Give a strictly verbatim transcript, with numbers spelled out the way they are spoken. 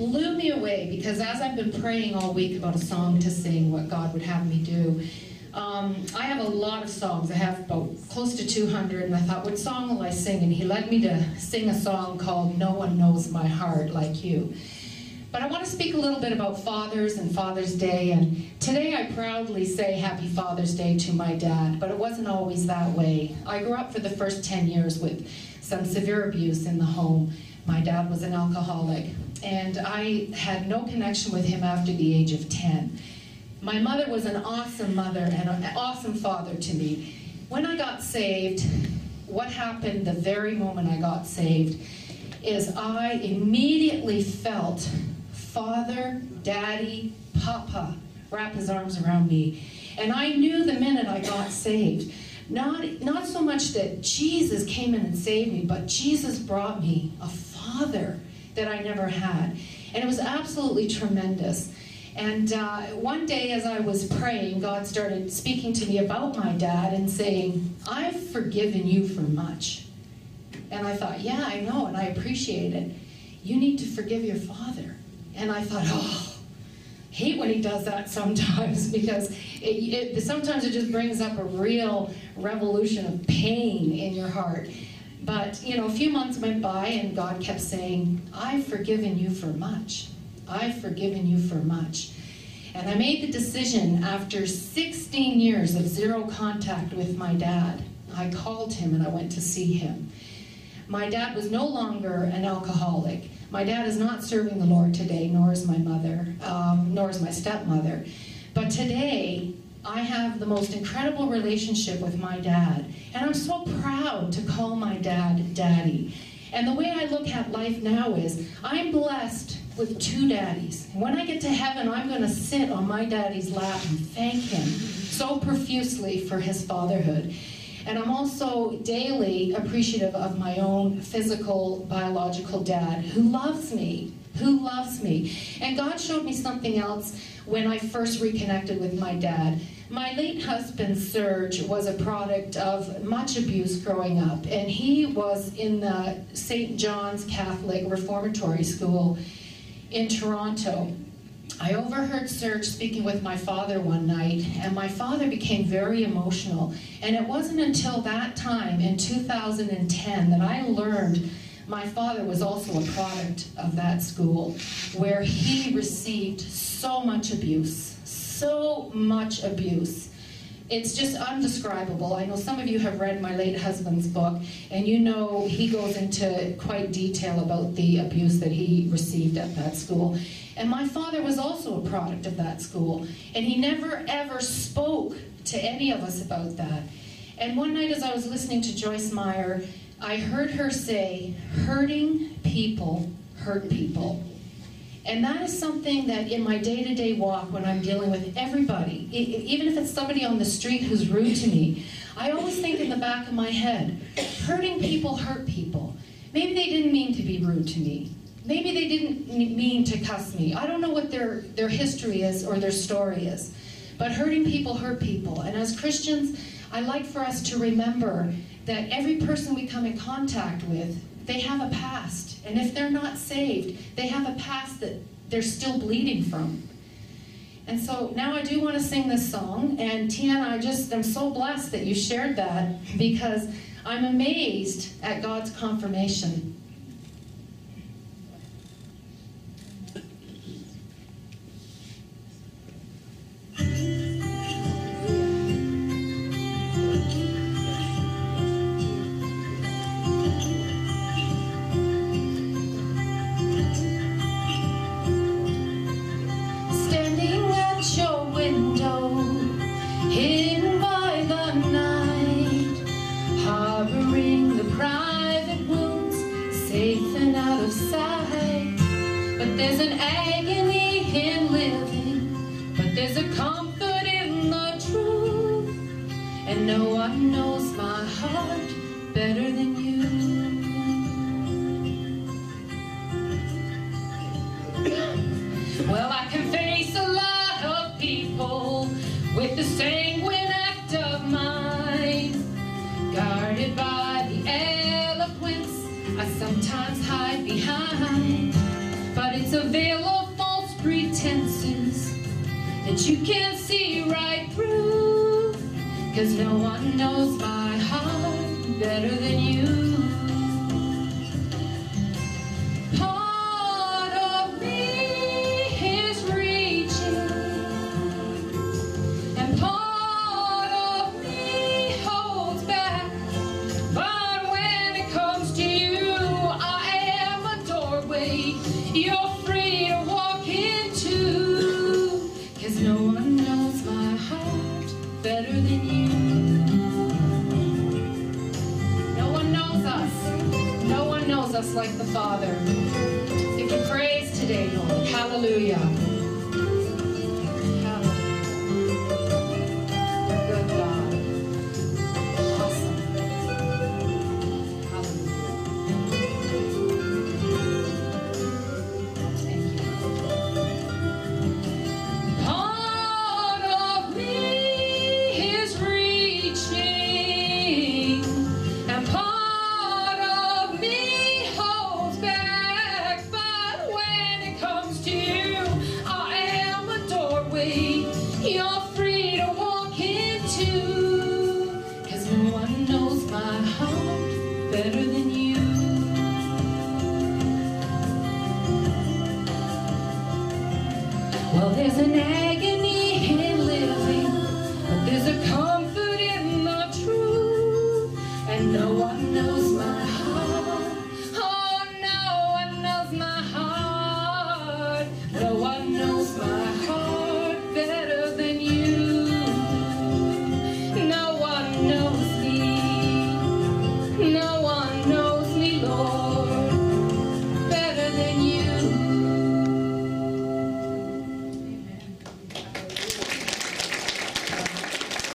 blew me away, because as I've been praying all week about a song to sing, what God would have me do, um, I have a lot of songs. I have about close to two hundred, and I thought, what song will I sing? And he led me to sing a song called No One Knows My Heart Like You. But I want to speak a little bit about fathers and Father's Day, and today I proudly say Happy Father's Day to my dad, but it wasn't always that way. I grew up for the first ten years with some severe abuse in the home. My dad was an alcoholic, and I had no connection with him after the age of ten. My mother was an awesome mother and an awesome father to me. When I got saved, what happened the very moment I got saved is I immediately felt Father, Daddy, Papa wrap his arms around me. And I knew the minute I got saved, not, not so much that Jesus came in and saved me, but Jesus brought me a father that I never had. And it was absolutely tremendous. And uh, one day as I was praying, God started speaking to me about my dad and saying, I've forgiven you for much. And I thought, yeah, I know, and I appreciate it. You need to forgive your father. And I thought, oh, hate when he does that sometimes, because it, it, sometimes it just brings up a real revolution of pain in your heart. But, you know, a few months went by and God kept saying, I've forgiven you for much. I've forgiven you for much. And I made the decision after sixteen years of zero contact with my dad. I called him and I went to see him. My dad was no longer an alcoholic. My dad is not serving the Lord today, nor is my mother, um, nor is my stepmother. But today, I have the most incredible relationship with my dad. And I'm so proud to call my dad Daddy. And the way I look at life now is, I'm blessed with two daddies. And when I get to heaven, I'm going to sit on my daddy's lap and thank him so profusely for his fatherhood. And I'm also daily appreciative of my own physical, biological dad who loves me, who loves me. And God showed me something else when I first reconnected with my dad. My late husband, Serge, was a product of much abuse growing up. And he was in the Saint John's Catholic Reformatory School in Toronto. I overheard Serge speaking with my father one night, and my father became very emotional. And it wasn't until that time, in two thousand ten, that I learned my father was also a product of that school, where he received so much abuse, so much abuse. It's just undescribable. I know some of you have read my late husband's book, and you know he goes into quite detail about the abuse that he received at that school. And my father was also a product of that school, and he never ever spoke to any of us about that. And one night as I was listening to Joyce Meyer, I heard her say, hurting people hurt people. And that is something that in my day-to-day walk, when I'm dealing with everybody, even if it's somebody on the street who's rude to me, I always think in the back of my head, hurting people hurt people. Maybe they didn't mean to be rude to me. Maybe they didn't mean to cuss me. I don't know what their, their history is or their story is. But hurting people hurt people. And as Christians, I like for us to remember that every person we come in contact with, they have a past. And if they're not saved, they have a past that they're still bleeding from. And so now I do want to sing this song. And Tiana, I just am so blessed that you shared that, because I'm amazed at God's confirmation. There's an agony in living, but there's a comfort in the truth. And no one knows my heart better than you. Well, I can face a lot of people with the sanguine act of mine, guarded by the eloquence I sometimes hide behind. But it's It's a veil of false pretenses that you can't see right through, 'cause no one knows my heart better than you. Part of me is reaching, and part of me holds back, but when it comes to you, I am a doorway you're free to walk into, 'cause no one knows my heart better than you. No one knows us. No one knows us like the Father. Give you praise today, Lord. Hallelujah. Hallelujah. Good God. Awesome. Part of me is reaching, and part of me holds back, but when it comes to you, I am a doorway you're free to walk into, 'cause no one knows my heart better than you. Well, there's an agony